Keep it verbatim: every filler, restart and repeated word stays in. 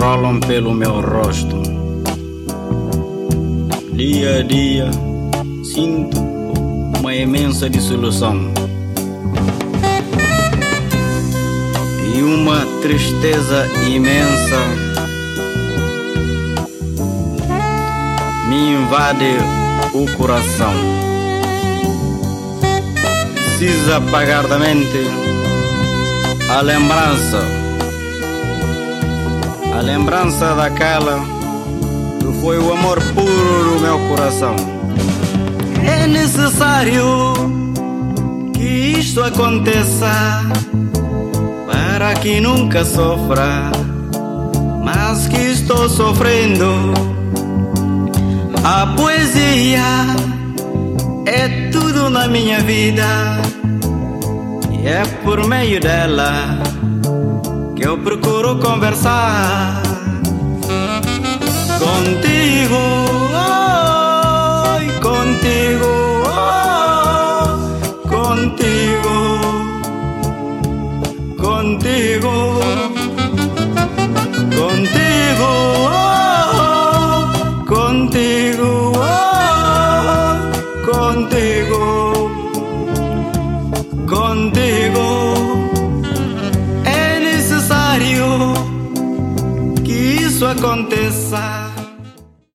rolam pelo meu rosto. Dia a dia sinto uma imensa dissolução e uma tristeza imensa me invade o coração. Precisa apagar da mente a lembrança, a lembrança daquela que foi o amor puro do meu coração. É necessário que isto aconteça para que nunca sofra, mas que estou sofrendo. A poesia é tudo na minha vida e é por meio dela que eu procuro conversar contigo, oh, contigo, oh, contigo, contigo, contigo, oh, contigo, oh, contigo, contigo. É necessário que isso aconteça